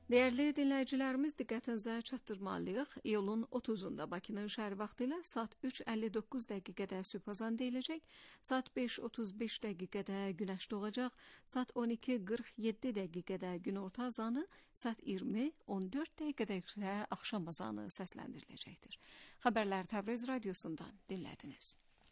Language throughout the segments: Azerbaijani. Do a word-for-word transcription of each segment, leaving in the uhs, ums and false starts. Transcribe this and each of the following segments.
Değerli dinləyicilərimiz, diqqətinizə çatdırmalıyıq. İyulun otuzunda Bakının şəhəri vaxtı ilə saat üç əlli doqquz dəqiqədə sübh azanı deyiləcək, saat beş otuz beş dəqiqədə günəş doğacaq, saat on iki qırx yeddi dəqiqədə günorta azanı, saat iyirmi on dörd dəqiqədə isə axşam azanı səsləndiriləcəkdir. Xəbərlər Təbriz radiosundan dinlədiniz.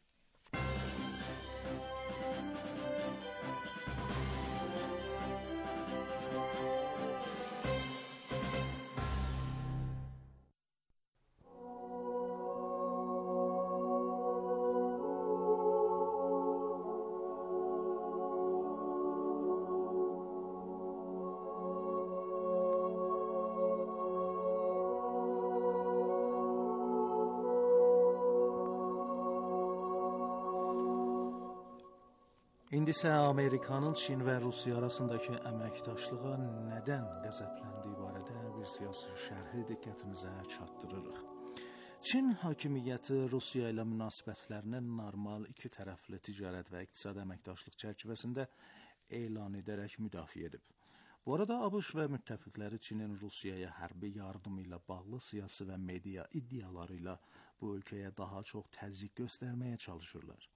İndi isə Amerikanın Çin və Rusiya arasındakı əməkdaşlığa nədən qəzəbləndiyi barədə bir siyasi şərhi diqqətinizə çatdırırıq. Çin hakimiyyəti Rusiya ilə münasibətlərini normal iki tərəfli ticarət və iqtisadi əməkdaşlıq çərçivəsində elan edərək müdafiə edib. Bu arada ABŞ və müttəfiqləri Çinin Rusiyaya hərbi yardımı ilə bağlı siyasi və media iddiaları ilə bu ölkəyə daha çox təzyiq göstərməyə çalışırlar.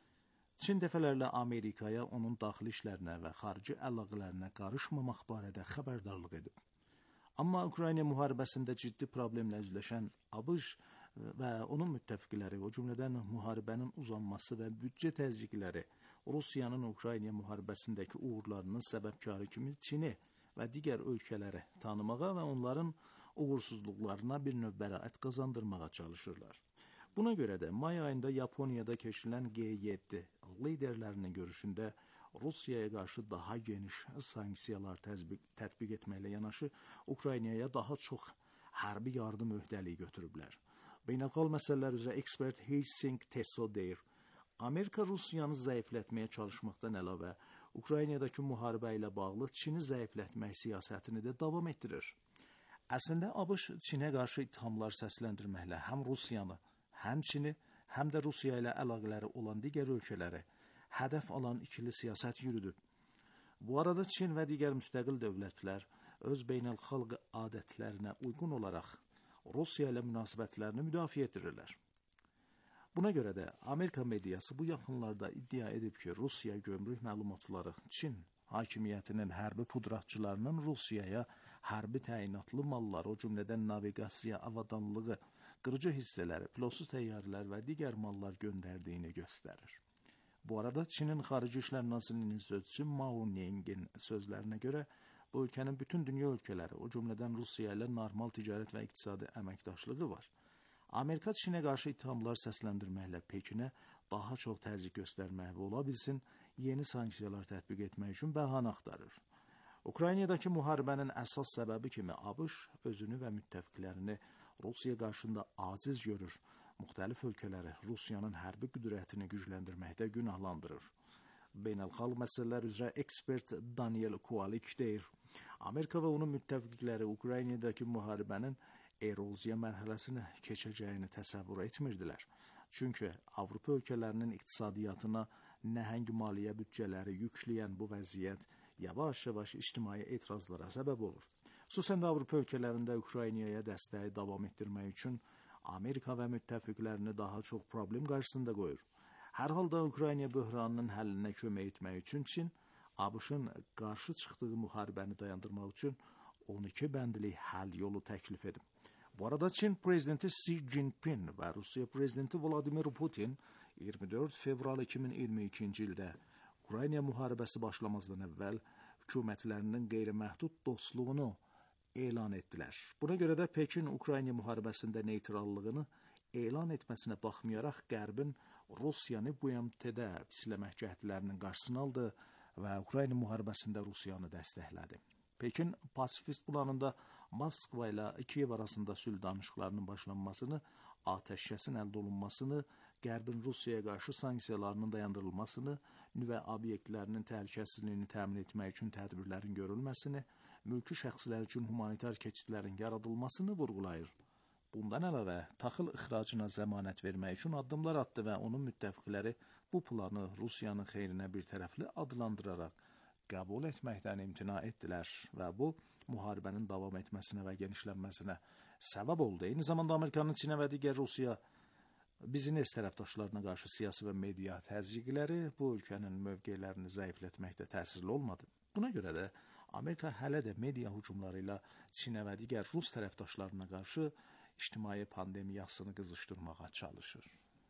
Çin dəfələrlə Amerikaya onun daxili işlərinə və xarici əlaqələrinə qarışmamaq barədə xəbərdarlıq edib. Amma Ukrayna müharibəsində ciddi problemlə üzləşən ABŞ və onun müttəfiqləri, o cümlədən müharibənin uzanması və büdcə təzyiqləri Rusiyanın Ukrayna müharibəsindəki uğurlarının səbəbkarı kimi Çini və digər ölkələri tanımağa və onların uğursuzluqlarına bir növ bəraət qazandırmağa çalışırlar. Buna görə də may ayında Yaponiyada keçirilən G yeddi liderlərinin görüşündə Rusiyaya qarşı daha geniş sanksiyalar tətbiq etməklə yanaşı Ukraynaya daha çox hərbi yardım öhdəliyi götürüblər. Beynəlxalq məsələlər üzrə ekspert Hissing Tesso deyir, Amerika Rusiyanı zəiflətməyə çalışmaqdan əlavə Ukraynadakı müharibə ilə bağlı Çini zəiflətmək siyasətini də davam etdirir. Əslində ABŞ Çinə qarşı ittihamlar səsləndirməklə həm Rusiyanı, həm Çini, həm də Rusiya ilə əlaqələri olan digər ölkələri hədəf alan ikili siyasət yürüdüb. Bu arada Çin və digər müstəqil dövlətlər öz beynəlxalq adətlərinə uyğun olaraq Rusiya ilə münasibətlərini müdafiə etdirirlər. Buna görə də Amerika mediası bu yaxınlarda iddia edib ki, Rusiya gömrük məlumatları Çin hakimiyyətinin hərbi pudratçılarının Rusiyaya hərbi təyinatlı mallar, o cümlədən naviqasiya avadanlığı, qırıcı hissələri, pilotсuz təyyarələr və digər mallar göndərdiyini göstərir. Bu arada Çinin Xarici İşlər Nazirliyinin sözçüsü Mao Ningin sözlərinə görə bu ölkənin bütün dünya ölkələri, o cümlədən Rusiya ilə normal ticarət və iqtisadi əməkdaşlığı var. Amerika Çinə qarşı ittihamlar səsləndirməklə Pekinə daha çox təzyiq göstərmək və ola bilsin yeni sanksiyalar tətbiq etmək üçün bəhanə axtarır. Ukraynadakı müharibənin əsas səbəbi kimi ABŞ özünü və müttəfiqlərini Rusiya qarşısında aciz görür. Müxtəlif ölkələri Rusiyanın hərbi qüdrətini gücləndirməkdə günahlandırır. Beynəlxalq məsələlər üzrə ekspert Daniel Kualik deyir, Amerika və onun müttəfiqləri Ukraynadakı müharibənin eroziya mərhələsini keçəcəyini təsəvvür etmirdilər. Çünki Avropa ölkələrinin iqtisadiyyatına nəhəng maliyyə büdcələri yükləyən bu vəziyyət yavaş-yavaş ictimai etirazlara səbəb olur. Xüsusən də Avropa ölkələrində Ukraynaya dəstəyi davam etdirmək üçün Amerika və müttəfiqlərini daha çox problem qarşısında qoyur. Hər halda Ukrayna böhranının həllinə kömək etmək üçün Çin, ABŞ-ın qarşı çıxdığı müharibəni dayandırmaq üçün on iki bəndli həll yolu təklif edib. Bu arada Çin prezidenti Xi Jinping və Rusiya prezidenti Vladimir Putin iyirmi dörd fevral iki min iyirmi ikinci ildə Ukrayna müharibəsi başlamazdan əvvəl hökumətlərinin qeyri-məhdud dostluğunu elan etdilər. Buna görə də Pekin Ukrayna müharibəsində neytrallığını elan etməsinə baxmayaraq Qərbin Rusiyanı bu M T-də pisləmək cəhdlərinin qarşısını aldı və Ukrayna müharibəsində Rusiyanı dəstəklədi. Pekin pasifist planında Moskva ilə Kiyev arasında sülh danışıqlarının başlanmasını, atəşkəsin əldə olunmasını, Qərbin Rusiyaya qarşı sanksiyalarının dayandırılmasını, nüvə obyektlərinin təhlükəsizliyini təmin etmək üçün tədbirlərin görülməsini, mülki şəxslər üçün humanitar keçidlərin yaradılmasını vurğulayır. Bundan əlavə, taxıl ixracına zəmanət vermək üçün addımlar atdı və onun müttəfiqləri bu planı Rusiyanın xeyrinə bir tərəfli adlandıraraq qəbul etməkdən imtina etdilər və bu müharibənin davam etməsinə və genişlənməsinə səbəb oldu. Eyni zamanda Amerikanın Çinə və digər Rusiya biznes tərəfdaşlarına qarşı siyasi və media təzyiqləri bu ölkənin mövqelərini zəiflətməkdə təsirli olmadı. Buna görə də Amerika hələ də media hücumları ilə Çinə və digər Rus tərəfdaşlarına qarşı ictimai pandemiyasını qızışdırmağa çalışır.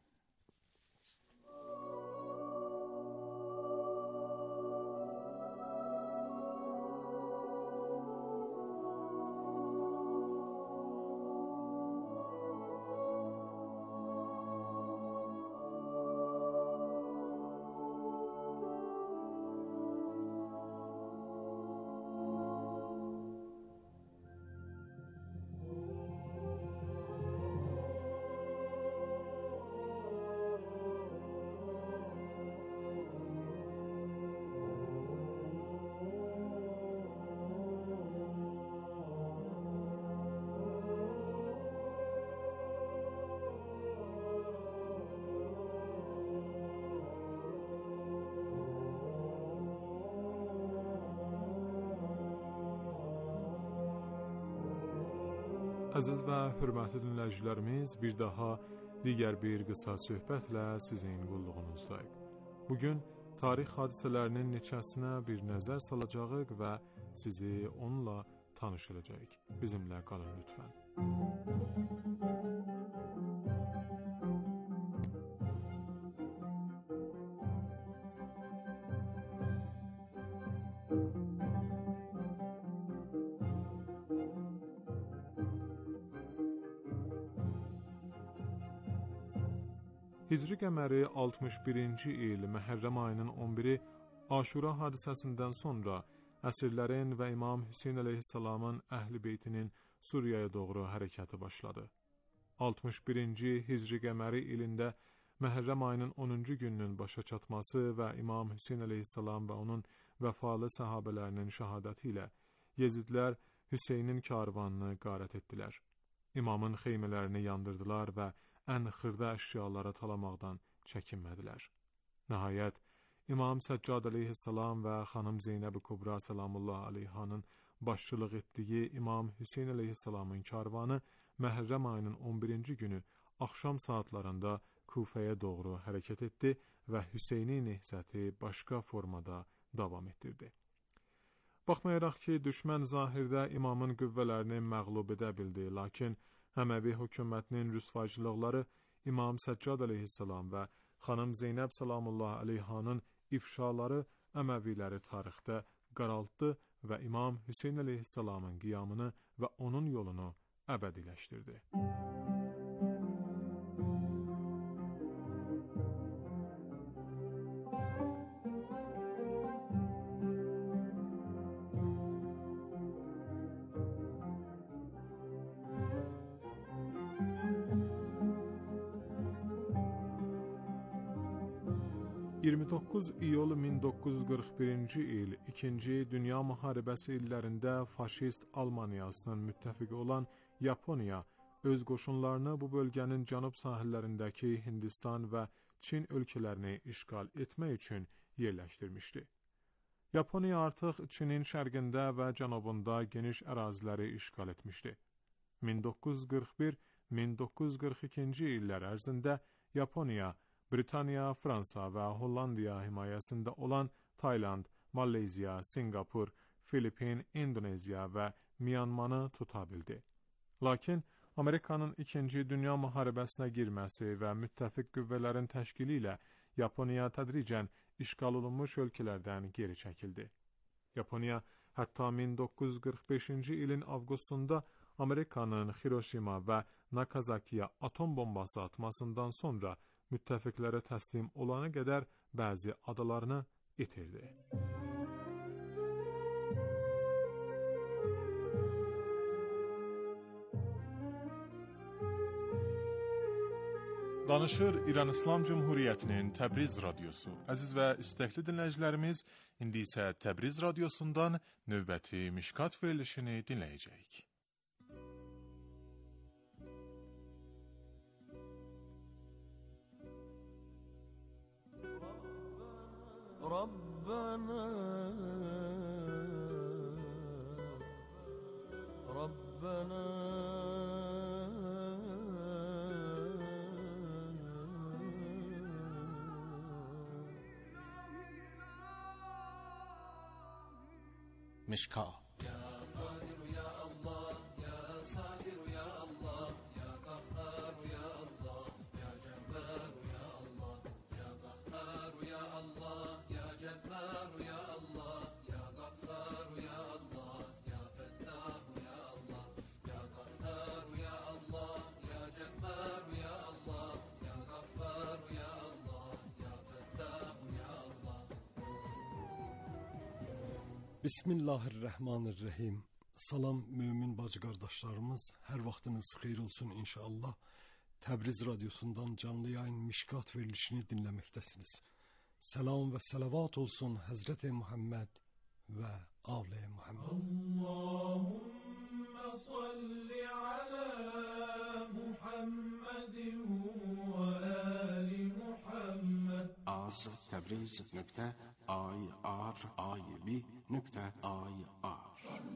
Əziz və hörmətli dinləyicilərimiz, bir daha digər bir qısa söhbətlə sizin qulluğunuzdayıq. Bugün tarix hadisələrinin neçəsinə bir nəzər salacağıq və sizi onunla tanış edəcəyik. Bizimlə qalın lütfən. Hicri qəməri altmış birinci il Məhərrəm ayının on biri Aşura hadisəsindən sonra əsirlərin və İmam Hüseyn əleyhissalamın əhl-i beytinin Suriyaya doğru hərəkəti başladı. altmış birinci Hicri qəməri ilində Məhərrəm ayının onuncu gününün başa çatması və İmam Hüseyn əleyhissalam və onun vəfalı səhabələrinin şəhadəti ilə Yezidlər Hüseynin karvanını qarət etdilər. İmamın xeymələrini yandırdılar və ən xırda əşyalara talamaqdan çəkinmədilər. Nəhayət, İmam Səccad əleyhissalam və xanım Zeynəb-i Kubra səlamullah əleyhanın başçılıq etdiyi İmam Hüseyn əleyhissalamın karvanı Məhərrəm ayının on birinci günü axşam saatlarında Kufəyə doğru hərəkət etdi və Hüseyni nehzəti başqa formada davam etdirdi. Baxmayaraq ki, düşmən zahirdə imamın qüvvələrini məğlub edə bildi, lakin Həməvi hökumətinin rüsvayçılıqları İmam Səccad əleyhissalam və xanım Zeynəb salamullah əleyhanın ifşaları Əməviləri tarixdə qaraltdı və İmam Hüseyn əleyhissalamın qiyamını və onun yolunu əbədiləşdirdi. iyirmi doqquz iyul min doqquz yüz qırx birinci il İkinci Dünya Müharibəsi illərində faşist Almaniyasının müttəfiqi olan Yaponiya öz qoşunlarını bu bölgənin cənub sahillərindəki Hindistan və Çin ölkələrini işğal etmək üçün yerləşdirmişdi. Yaponiya artıq Çinin şərqində və cənubunda geniş əraziləri işğal etmişdi. min doqquz yüz qırx bir - min doqquz yüz qırx ikinci illər ərzində Yaponiya Britaniya, Fransa və Hollandiya himayəsində olan Tayland, Malezya, Singapur, Filipin, Indoneziya və Myanmanı tuta bildi. Lakin Amerikanın İkinci Dünya Müharibəsinə girməsi və müttəfiq qüvvələrin təşkili ilə Yaponiya tədricən işğal olunmuş ölkələrdən geri çəkildi. Yaponiya hətta min doqquz yüz qırx beşinci ilin avqustunda Amerikanın Hiroşima və Nakazakiya atom bombası atmasından sonra müttəfiqlərə təslim olana qədər bəzi adalarını itirdi. Danışır İran İslam Cumhuriyyətinin Təbriz radiosu. Əziz və istəkli dinləyicilərimiz, indi isə Təbriz radiosundan növbəti Mişkat verilişini dinləyəcəyik. ربنا ربنا مشکا Bismillahirrahmanirrahim. Salam mömin bacı qardaşlarımız, hər vaxtınız xeyir olsun inşallah. Təbriz radyosundan canlı yayın Mişkat verilişini dinləməkdəsiniz. Selam və salavat olsun Həzrəti Muhammed və Avli Muhammed. Allahümme salli ala Muhammedin və ali Muhammed. az təbriz nöqtə ay ar ay bi nöqtə ay ar.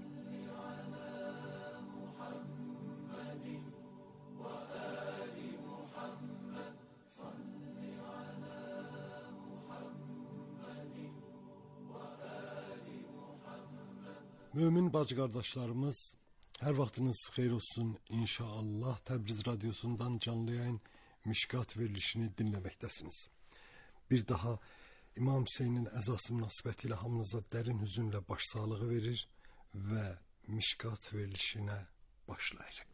Mömin bacı qardaşlarımız, hər vaxtınız xeyir olsun inşallah. Təbriz radyosundan canlı yayın Mişkat verilişini dinləməkdəsiniz. Bir daha İmam Hüseynin əzası münasibətilə hamınıza dərin hüzünlə başsağlığı verir və Mişkat verilişinə başlayacaq.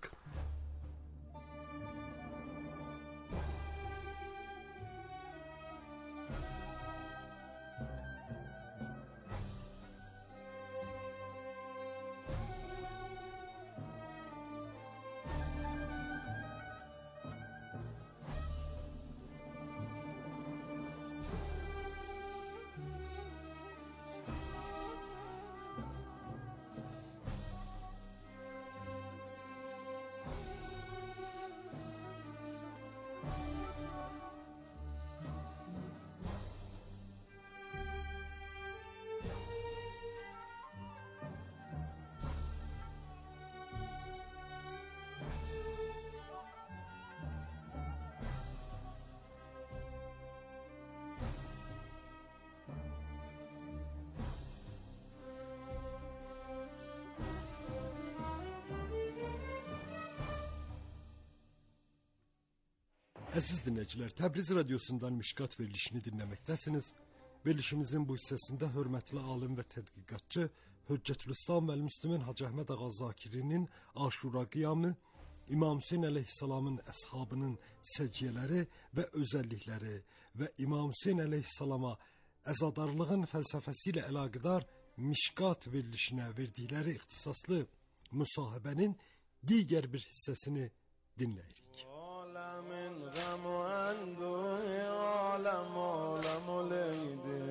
Əziz dinləyicilər, Təbriz radyosundan Mişkat verilişini dinləməkdəsiniz. Verilişimizin bu hissəsində hörmətli alim və tədqiqatçı Hüccətülislam və Müslümin Hacı Əhməd Ağa Zakirinin Aşura qiyamı, İmam Hüseyn əleyhissalamın əshabının səciyyələri və özəllikləri və İmam Hüseyn əleyhissalama əzadarlığın fəlsəfəsi ilə əlaqədar Mişkat verilişinə verdikləri ixtisaslı müsahibənin digər bir hissəsini dinləyirik. من غم و اندوه عالم عالم و لیده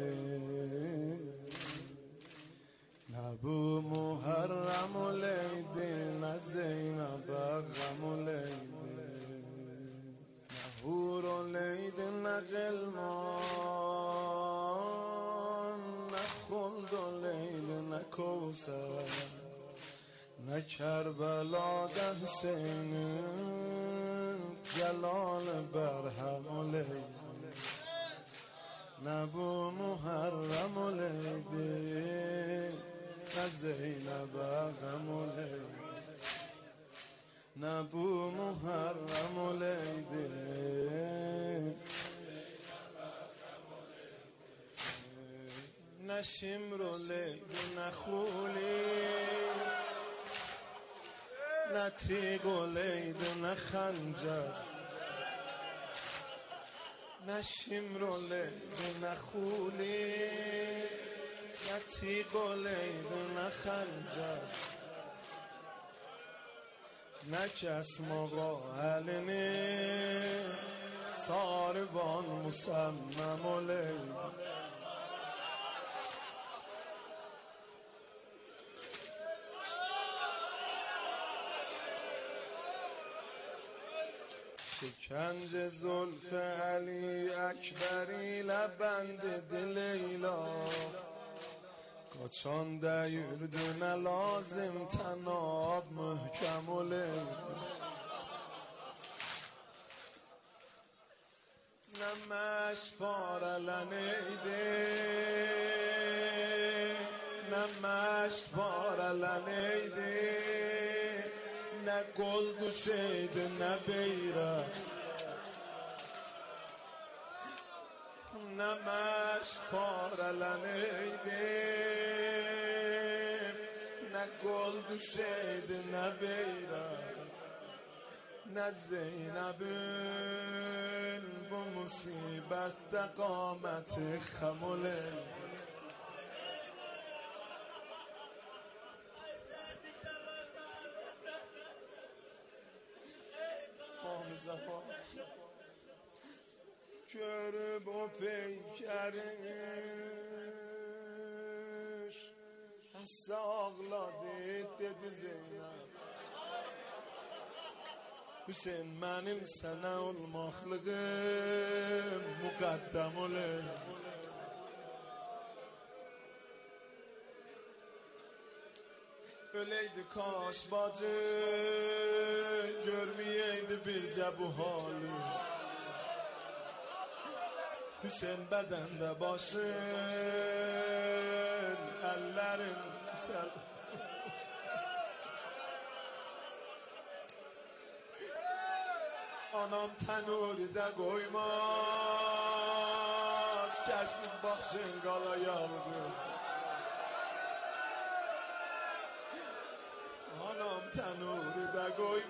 نبو محرم و لیده نه زینب غم و لیده نه هور و لیده نه غلمان نه خلد و لیده نه کوثر نه کربلا ده حسین جلال برهم و لیده نبو محرم و لیده نه زینب غم و لیده نبو محرم و لیده نه شمر و لیده نه خولی نه تیغ و لید و نه خنجر نه شمر و لید و نه خولی نه تیغ و لید و نه خنجر نه کس مقاهلنی ساروان مسمم و لید شکنج زلف علی اکبری لبند دل لیلا کاچان دیردن لازم تناب محکم کموله نمش فارلنیده نمش فارلنیده نه گل دوشیده نه بیره نمش فارلنیده نه گل دوشیده نه بیره نه زینبون و مصیبت قامت خموله körüp o peykeriş sağladı dedi Zeynep Hüseyin benim sana olmaklığım mukaddem olur Öyleydi kaş bacı görmeyeydi birce bu hali Hüseyin bedende başın ellerin güzel Anam tenuride koymaz Geçtik başın qala yalqız Anam tenuride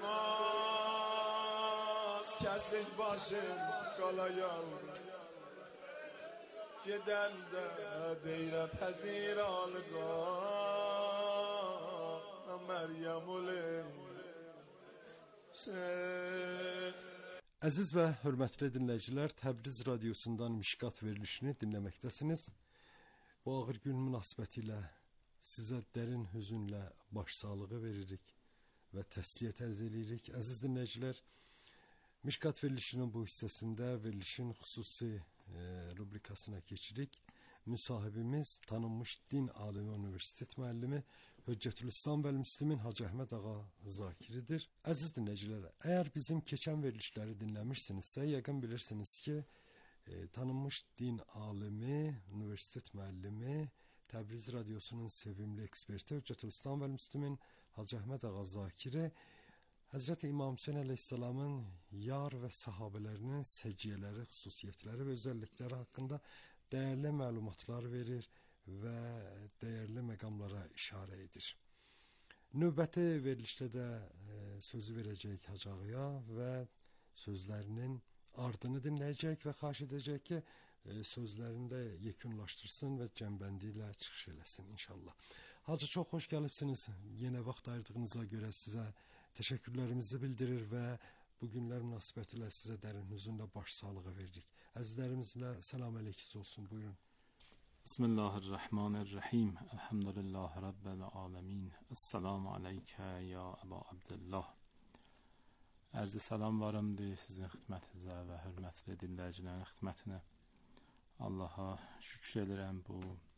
koymaz Kesik başın qala yalqız Geden de deyre pezir alga Meryem olim Əziz və hörmətli dinləyicilər, Təbriz radiosundan Mişqat verilişini dinləməkdəsiniz. Bu ağır gün münasibətilə sizə dərin hüzünlə başsağlığı veririk və təsliyə tərz edirik. Əziz dinləyicilər, Mişqat verilişinin bu hissəsində verilişin xüsusi e, rubrikasına keçirik. Müsahibimiz tanınmış din alimi, universitet müəllimi Höccətülislam və Müslimin Hacı Əhməd Ağa Zakiridir. Əziz dinləyicilər, əgər bizim keçən verilişləri dinləmişsinizsə, yəqin bilirsiniz ki, e, tanınmış din alimi, universitet müəllimi, Təbriz radiosunun sevimli eksperti Höccətülislam və Müslimin Hacı Əhməd Ağa Zakiri Həzrəti İmam Hüseyn əleyhissalamın yar və sahabələrinin səciyyələri, xüsusiyyətləri və özəllikləri haqqında dəyərli məlumatlar verir və dəyərli məqamlara işarə edir. Növbəti verilişdə də e, sözü verəcəyik Hacı Ağaya və sözlərinin ardını dinləyəcək və xahiş edəcək ki, e, sözlərini də yekunlaşdırsın və cəmbəndi ilə çıxış eləsin inşallah. Hacı, çox xoş gəlibsiniz. Yenə vaxt ayırdığınıza görə sizə təşəkkürlərimizi bildirir və bu günlər münasibətilə sizə dərin hüzünlə başsağlığı veririk. Əzizlərimizlə salam əleykiz olsun. Buyurun. Bismillahirrahmanirrahim. Elhamdülillahi Rabbil alemin. Esselamu aleykə ya Əba Abdullah. Ərzi salam varımdır sizin xidmətinizə və hörmətli dinləyicilərin xidmətinə. Allaha şükür edirəm bu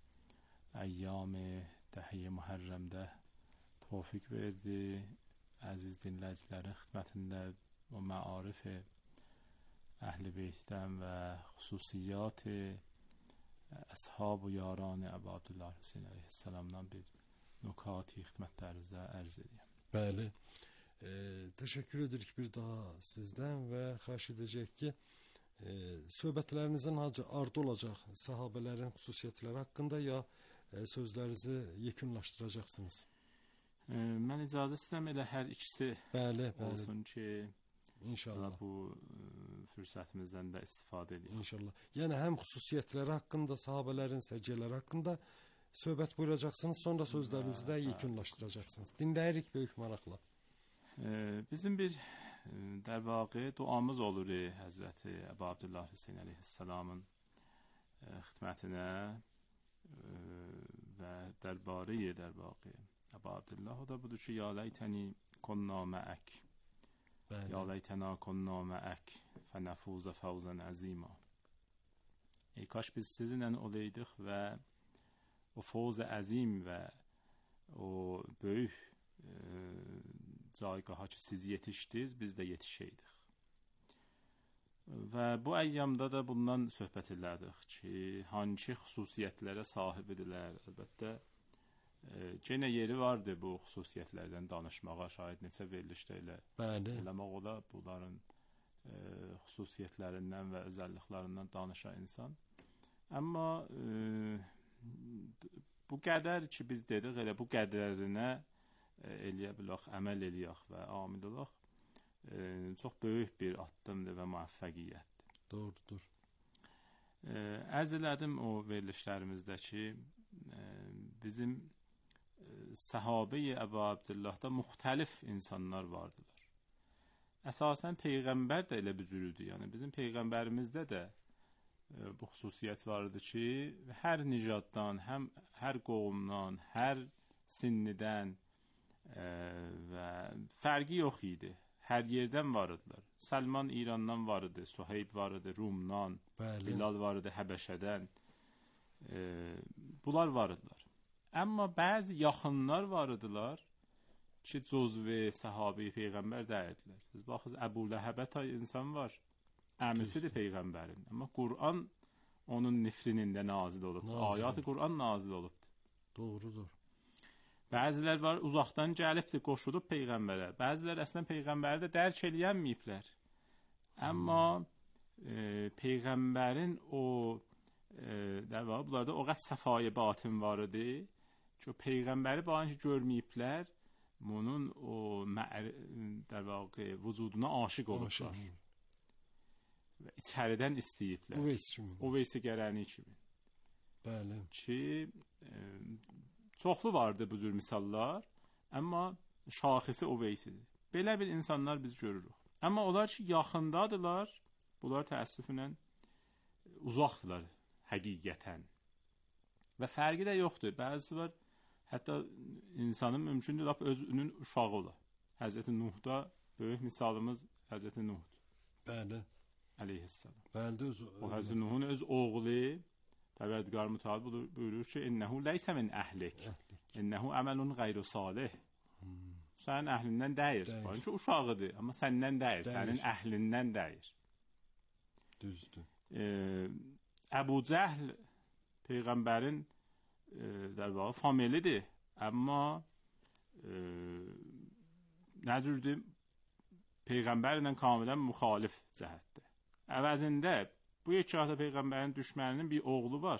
əyyam-ı dəhiyə Muharrəmdə tövfiq verdi. Əziz dinləyicilərin xidmətində o məarif-i Əhl-i Beytdən və xüsusiyyat-ı əshab və yaran Əbu Abdullah Hüseyn əleyhissalamdan bir nukati xidmətlərinizə ərz edirəm. Bəli, e, təşəkkür edirik bir daha sizdən və xahiş edəcək ki, e, söhbətlərinizin hacı ardı olacaq sahabələrin xüsusiyyətləri haqqında ya e, sözlərinizi yekunlaşdıracaqsınız? E, mən icazə istəyirəm elə hər ikisi bəli, bəli. olsun ki, İnşallah bu e, fürsətimizdən də istifadə edək. İnşallah. Yəni həm xüsusiyyətləri haqqında, sahabələrin səciyyələri haqqında söhbət buyuracaqsınız, sonra sözlərinizi də yekunlaşdıracaqsınız. Dinləyirik böyük maraqla. E, bizim bir e, dərvaqi duamız olur e, Həzrəti Əbu Abdullah Hüseyn əleyhissalamın e, xidmətinə e, və dərbari dərbaqi Əbu Abdullah o da budur ki, ya leytəni kunna məək ya leytəna kunna məək fənəfuzə fəvzən əzima. Ey kaş biz sizinlə olaydıq və o fəvz əzim və o böyük e, caygaha ki siz yetişdiniz, biz də yetişəydik. Və bu əyyamda da bundan söhbət elədik ki, hangi xüsusiyyətlərə sahib idilər. Əlbəttə, e, genə yeri vardı bu xüsusiyyətlərdən danışmağa, şayad neçə verilişdə elə eləmək ola bunların e, xüsusiyyətlərindən və özəlliklərindən danışa insan. Amma e, bu qədər ki, biz dedik, elə bu qədərinə e, eləyə bilək, əməl eləyək və amil olaq. E, çox böyük bir addımdır və müvəffəqiyyətdir. Doğrudur. E, ərz elədim o verilişlərimizdəki e, bizim e, səhabe-i Əbu Abdullah'da müxtəlif insanlar vardılar. Əsasən Peyğəmbər də elə bir cürüdür. Yəni bizim Peyğəmbərimizdə də e, bu xüsusiyyət vardı ki, hər nicaddan, həm hər qovumdan, hər sinnidən e, və fərqi yox idi. Hər yerdən var idilər. Səlman İrandan var idi, Suheyb var idi, Rumdan, Bəli. Bilal var idi, Həbəşədən. E, bunlar var idilər. Amma bəzi yaxınlar var idilər ki, cüzve səhabe-i Peyğəmbər dəyirdilər. Siz baxınız, Əbu Ləhəbə tay insan var. Əmisidir Peyğəmbərin. Amma Qur'an onun nifrinində nazil olubdur. Ayat-ı Qur'an nazil olubdur. Doğrudur. Bəzilər var, uzaqdan gəlibdir, qoşulub Peyğəmbərə. Bəzilər əslən Peyğəmbəri də dərk eləyənməyiblər. Amma e, Peyğəmbərin o e, der var, bunlarda o qədər səfayı batin var idi ki, Peyğəmbəri bağınca görməyiblər, bunun o der vaqı vücuduna aşiq olmuşlar. Və içəridən istəyiblər. Uveys kimi. Uveysi gərəni kimi. Bəli. Ki, e, çoxlu vardı bu cür misallar, amma şaxisi Uveysidir. Belə bir insanlar biz görürük. Amma onlar ki, yaxındadılar, bunlar təəssüflə uzaqdılar həqiqətən. Və fərqi də yoxdur. Bəzisi var, hətta insanın mümkündür, lap özünün uşağı ola. Həzrəti Nuhda böyük misalımız Həzrəti Nuhdur. Bəli. Əleyhissalam. Bəli, öz, o Həzrəti Nuhun öz oğlu Pərverdigar Mütəal buyurur ki, "İnnehu leysə min əhlik. İnnehu əməlun qeyru salih." Hmm. Sənin əhlindən deyir. Çünki uşağıdır, amma səndən deyir, deyir. Sənin əhlindən deyir. Düzdür. E, Əbu Cəhl Peyğəmbərin e, der vaxtı familidir, amma e, nə cürdür? Peyğəmbərlə kamilən müxalif cəhətdir. Əvəzində bu iki hata Peyğəmbərin düşməninin bir oğlu var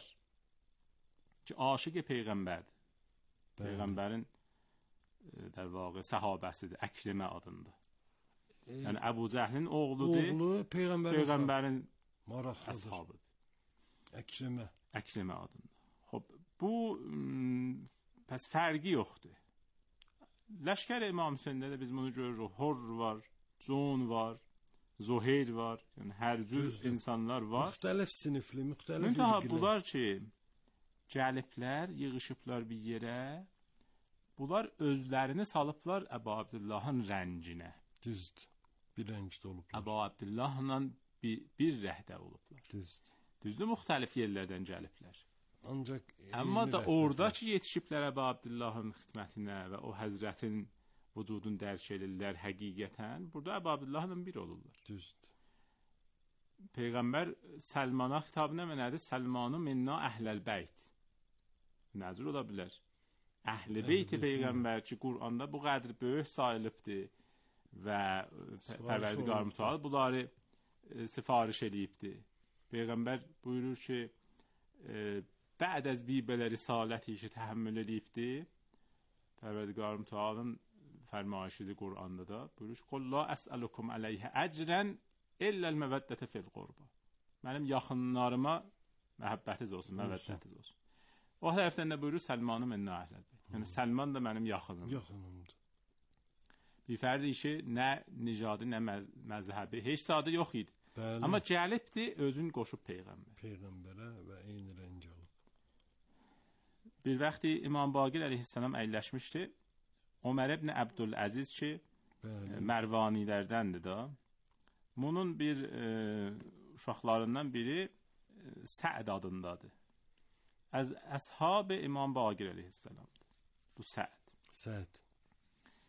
ki, aşiq Peyğəmbərdir. Bəli. Peyğəmbərin e, der vaxtı səhabəsidir, Əkrimə adında. E, yəni Əbu Cəhlin oğludur. Oğlu Peyğəmbərin, Peyğəmbərin maraqlıdır. Əkrimə. Əkrimə adında. Xoş, bu m, pəs fərqi yoxdur. Ləşkər İmam Hüseyndə də biz bunu görürük. Hor var, Cun var, Zuheyr var, yəni hər cür Düzdür. insanlar var. Müxtəlif sinifli, müxtəlif Müntəha bunlar ki, gəliblər, yığışıblar bir yerə, bunlar özlərini salıblar Əbu Abdullahın rənginə. Düzdür, bir rəngdə olublar. Əbu Abdullahla bir, bir rəhdə olublar. Düzdür. Düzdür, müxtəlif yerlərdən gəliblər. Ancaq Amma da orada ki, yetişiblər Əbu Abdullahın xidmətinə və o həzrətin vücudun dərk edirlər həqiqətən, burada Əbu Abdullahla bir olurlar. Düzdür. Peyğəmbər Səlmana xitabına mənədir, Səlmanı minna əhləl bəyt. Nəzir ola bilər. Əhl-i beyti Peyğəmbər ki, Qur'anda bu qədər böyük sayılıbdır və Pərverdigar Mütəal bunları e, sifariş edibdir. Peyğəmbər buyurur ki, e, bəd əz bir belə risaləti ki, təhəmmül edibdir. Pərverdigar Mütəalın fərmayişidir Qur'anda da. Buyurur ki, "Qul la əs'alukum aleyhə əcrən illəl məvəddətə fil qurba." Mənim yaxınlarıma məhəbbətiz olsun, məvəddətiz olsun. O tərəfdən də buyurur, Səlmanı mənnə əhləl beyt. Yəni Səlman da mənim yaxınımdır. Yaxınımdır. Bir fərdi işi nə nicadı, nə məz məzhəbi, heç sadə yox idi. Bəli. Amma gəlibdi, özün qoşub Peyğəmbər. Peyğəmbərə və eyni rəng alıb. Bir vaxtı İmam Baqir əleyhissalam əyləşmişdi. Ömər ibn Əbdüləziz ki, Bəli. Mərvanilərdəndir da. Bunun bir e, uşaqlarından biri e, Səd adındadır. Az əshab-ı İmam Baqir əleyhissalamdır. Bu Səd. Səd.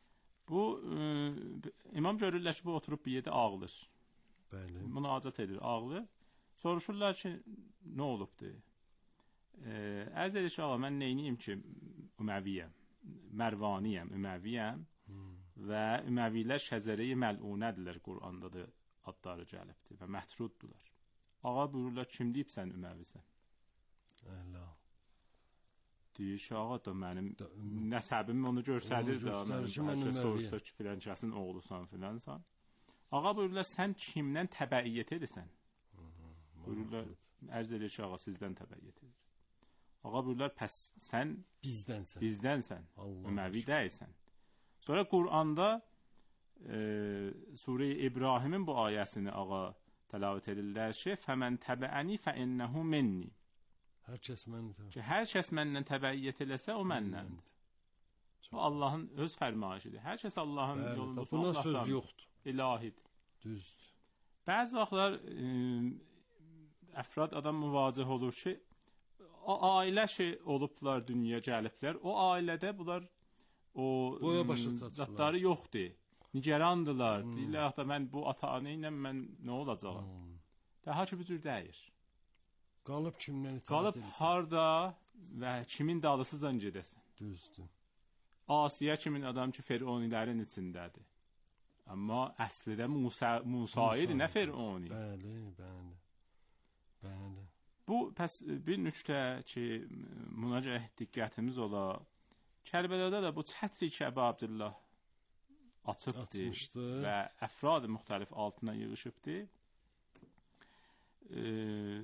Bu ə, imam görürlər ki, bu oturub bir yerdə ağlayır. Bəli. Münacat edir, ağlayır. Soruşurlar ki, nə olubdu? Ərz edir ki, ağa, mən neyniyim ki, Üməviyəm, Mərvaniyəm, Üməviyəm hmm. və Üməvilər şəcərəyi məlunədirlər, Quranda da adları gəlibdir və məhduddular. Ağa buyururlar, kim deyib sən Üməvisən? Allah. Deyir ki, ağa da mənim da, nəsəbim onu göstərir də, mən soruşsa ki, filan kəsin oğlusan, filansan. Ağa buyururlar, sən kimdən təbəiyyət edirsən? Buyururlar, ərz edir ki, ağa sizdən təbəiyyət edir. Ağa buyururlar, pəs sən bizdənsən, bizdənsən, Üməvi deyilsən. Sonra Quranda e, Sure-i İbrahimin bu ayəsini ağa təlavət edirlər ki, fəmən təbəəni fəinnəhu minni. Hər kəs məndən. Ki, hər kəs məndən təbəiyyət eləsə, o məndəndir. Bu Allahın öz fərmayışıdır. Hər kəs Allahın Bəli, yolunda olsa, buna söz yoxdur. İlahidir. Düzdür. Bəzi vaxtlar e, əfrad adam müvacih olur ki, o ailə şey olublar, dünyaya gəliblər. O ailədə bunlar o zatları yoxdur. Nigerandılar. Hmm. Deyirlər da mən bu ata-ana ilə mən nə olacağam? Hmm. Daha ki bir cür dəyir. Qalıb kimdən itaat Qalıb edirsən? harda və kimin dalısızdan gedəsən. Düzdür. Asiya kimin adam ki Fironilərin içindədir. Amma əslində Musa Musa idi, nə Fironi. Bəli, bəli. Bəli. Bu pəs bir nöqtə ki, münacəh diqqətimiz ola. Kərbəlada da bu çətri ki, Əbu Abdullah açıbdı və əfrad müxtəlif altına yığışıbdı. E,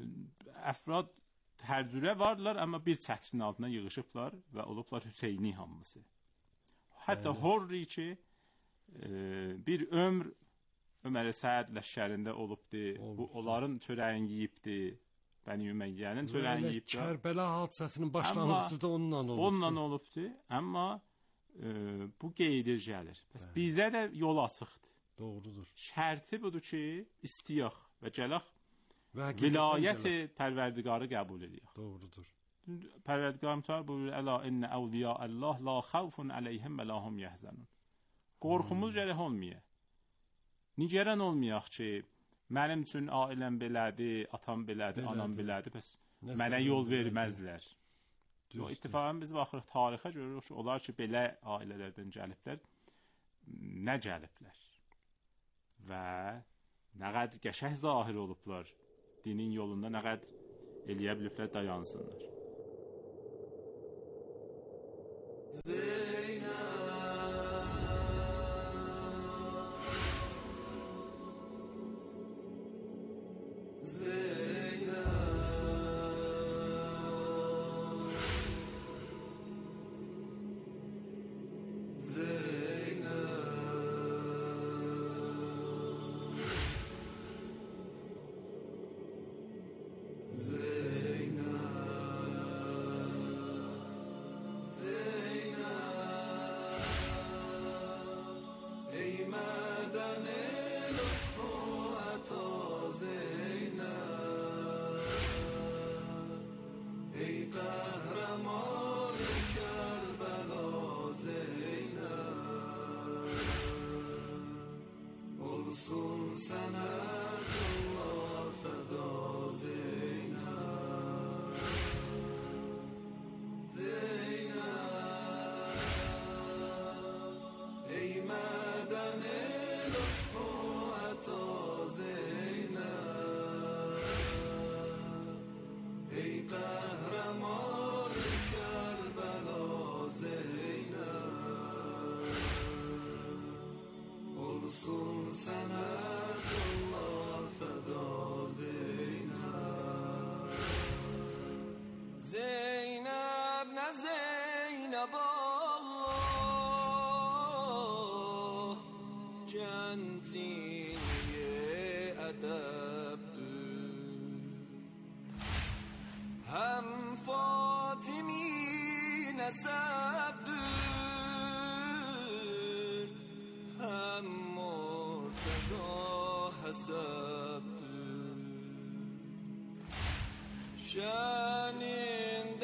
əfrad hər cürə vardılar, amma bir çətrin altına yığışıblar və olublar Hüseyni hamısı. Hətta Horri ki, e, bir ömr Ömər Səad ləşkərində olubdu. Bu onların çörəyini yeyibdi. Bəni Üməyyənin çörəyini yeyibdi. Kərbəla hadisəsinin başlanğıcı da onunla olubdu. Onunla olubdu, amma e, bu qeydir gəlir. Bəs Bəli. Bizə də yol açıqdır. Doğrudur. Şərti budur ki, istiyaq və gələk vilayəti Pərverdigarı qəbul edək. Doğrudur. Pərverdigar mütəl buyurur, əla innə əvliya Allah la xavfun əleyhim və la hum yəhzənun. Qorxumuz gərək olmayaq. Nigeran olmayaq ki, mənim üçün ailəm belədir, atam belədir, belədir. Anam belədir, bəs Nəsə mənə yol verməzlər. O ittifaqən biz baxırıq tarixə görürük ki, onlar ki, belə ailələrdən gəliblər, nə gəliblər və nə qədər qəşəng zahir olublar, dinin yolunda nə qədər eləyə biliblər, dayansınlar.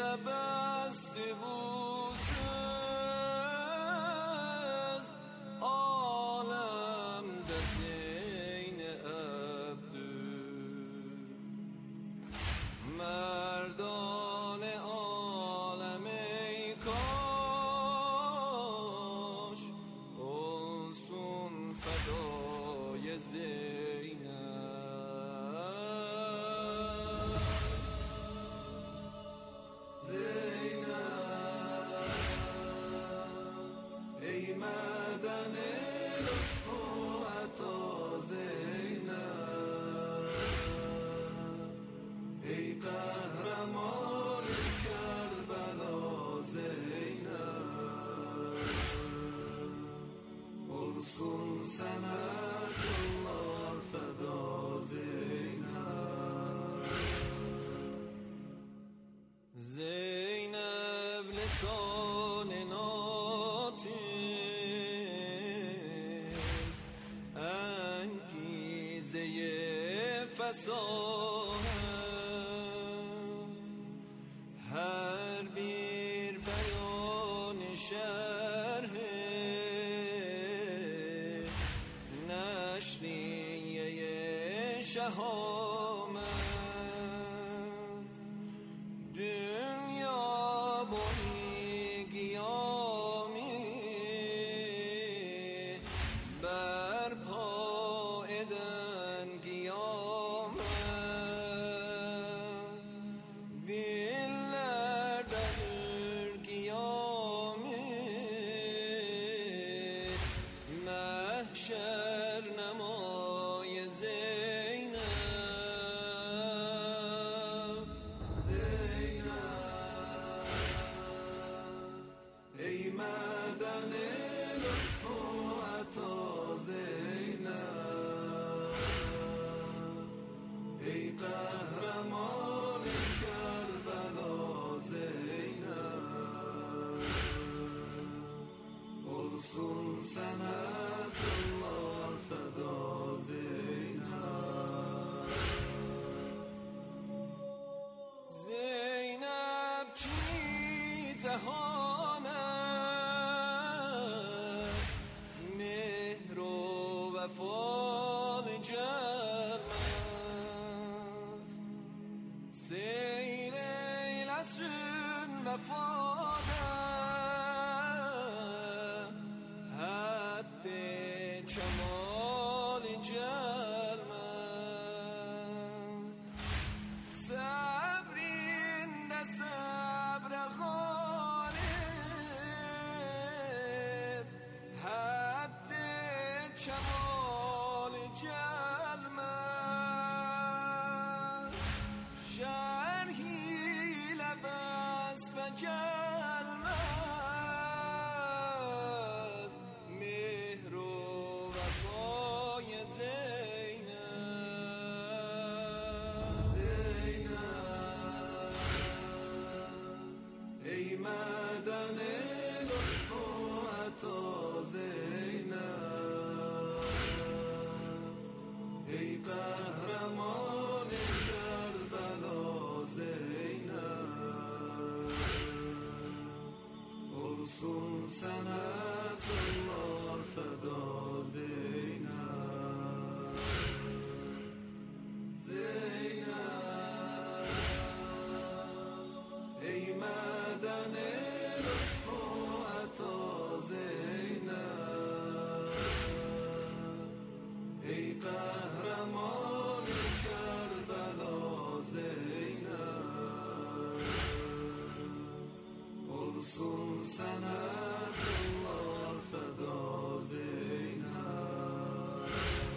Şeninde bu söz هر بیر بیان شرح نشریه شهامت دنیا بانی گیامی بر پایدن گیامت diller dönür giyami mahşer nemay Zeynep Zeynep ey medeni lütfu ata Zeynep ey kahraman Kerbela Zeynep olsun sanatlar feda Zeynep Zeynep çiğdehane mehru vefal cermez seyreylesin vefada haddi kemal cermez sabrinde sabre galip haddi kemal cermez şerhiyle vasfe gelmez mihru vefay Zeynep Zeynep ey medeni lütfu ata Zeynep ey kahraman Kerbela Zeynep olsun sanatlar feda Zeynep Zeynep ey medeni lütfu ata Zeynep ey kahraman Kerbela Zeynep olsun sanatlar feda Zeynep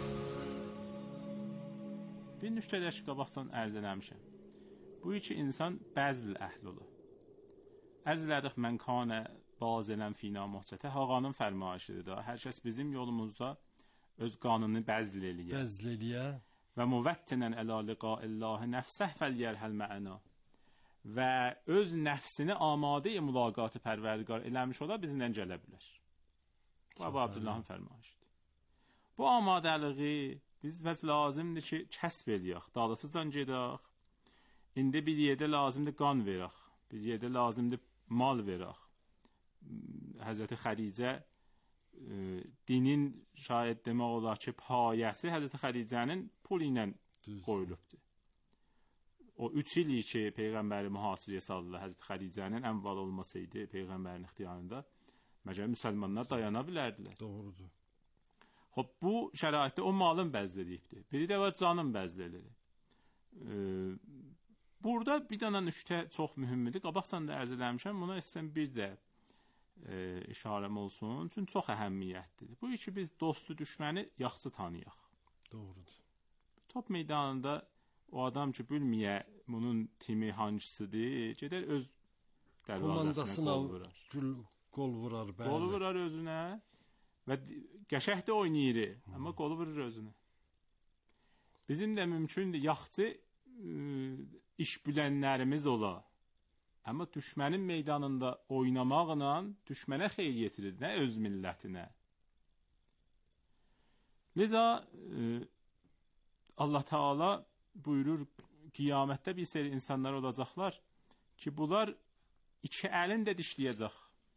Bir nüktədə ki, qabaqdan ərz eləmişəm. Bu iki insan bəzl əhl olur. Ərz elədik mən kanə bazələn fina muhcətə hağanın fərmayışıdır da. Hər kəs bizim yolumuzda öz qanını bəzl eləyir. Bəzl eləyə Və müvəttinən ələ liqa'illahi nəfsəh fəlyərhəl mə'əna. Və öz nəfsini amadə-i mülaqatı pərverdigar eləmiş ola bizimlə gələ bilər. Bu Əbu Abdullahın fərmayışıdır. Bu amadəliği biz bəs lazımdır ki, kəsb eləyək, dalısıcan gedək. İndi bir yerdə lazımdır qan verək, bir yerdə lazımdır mal verək. Həzrəti Xədicə e, dinin şayət demək olar ki, payəsi Həzrəti Xədicənin pul ilə qoyulubdur. O üç ili ki, Peyğəmbəri mühasirəyə saldılar, Həzrəti Xədicənin əmval olmasaydı Peyğəmbərin ixtiyarında, məgər müsəlmanlar dayana bilərdilər. doğrudur. Xop bu şəraitdə o malın bəzləyibdi. Biri də var canın bəzlələri. E, burada bir dənə nöqtə çox mühümdür. Qabaqsan da ərz eləmişəm. Buna istəyirəm bir də e, işarəm olsun. Çünki çox əhəmiyyətlidir. Bu iki biz dostu düşməni yaxşı tanıyaq. Doğrudur. Top meydanında o adam ki bilməyə bunun timi hansıdır, gedər öz komandasına qol vurar. Gül qol vurar, bəli. Qol vurar özünə və qəşəng də oynayır, hmm. amma qol vurur özünə. Bizim də mümkündür yaxçı iş bilənlərimiz ola. Amma düşmənin meydanında oynamaqla düşmənə xeyir yetirir, nə öz millətinə. Liza e, Allah Teala buyurur, qiyamətdə bir seri insanlar olacaqlar ki, bunlar iki əlin də dişləyəcək.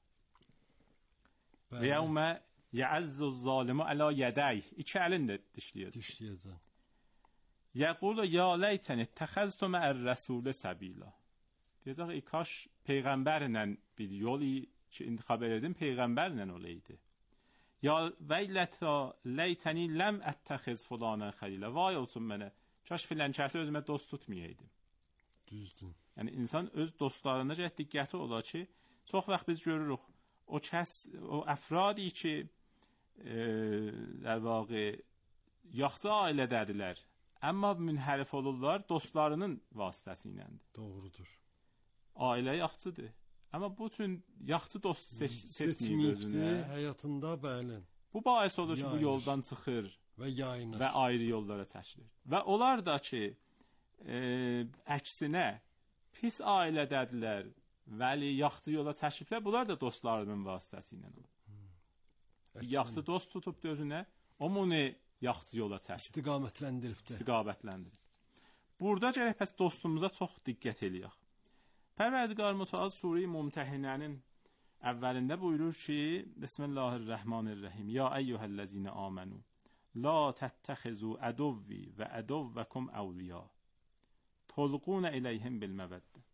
Və yəvmə yəəzzuz-zalimu əla yədəy. İki əlin də dişləyəcək. Dişləyəcək. Yəqulu ya ləytəni təxəztu məər-rəsulə səbila. Deyəcək, ey kaş peyğəmbərlə bir yolu ki, intiqab edirdim, peyğəmbərlə olaydı. Ya vəylətə ləytəni ləm ətəxiz fulanən xəlilə. Vay olsun mənə. Kaş filan kəsi özümə dost tutmayaydım. Düzdür. Yəni insan öz dostlarına cəhd diqqəti ola ki, çox vaxt biz görürük o kəs, o əfradi ki, e, در واقع yaxşı ailədədirlər, amma münhərif olurlar dostlarının vasitəsiyləndir. Doğrudur. Ailə yaxşıdır. Amma bu üçün yaxşı dost seç seçməyib özünə. Həyatında bəli. Bu bahis olur ki, bu yoldan çıxır və yayınır və ayrı yollara çəkilir. Və onlar da ki, e, əksinə pis ailədədirlər, vəli yaxşı yola çəkiblər, bunlar da dostlarının vasitəsilə olur. Hmm. Yaxşı dost tutub özünə, o onu yaxşı yola çəkir. İstiqamətləndirib. İstiqamətləndirib. Burada gərək pəs dostumuza çox diqqət eləyək. Pərverdigar Mütəal Sure-i Mumtəhinənin əvvəlində buyurur ki, Bismillahirrahmanirrahim. Ya eyyuhəl-ləzine amenu, la təttəxizu ədovvi və ədovvəkum əvliya. Tolquna iləyhim bil-məvəddə.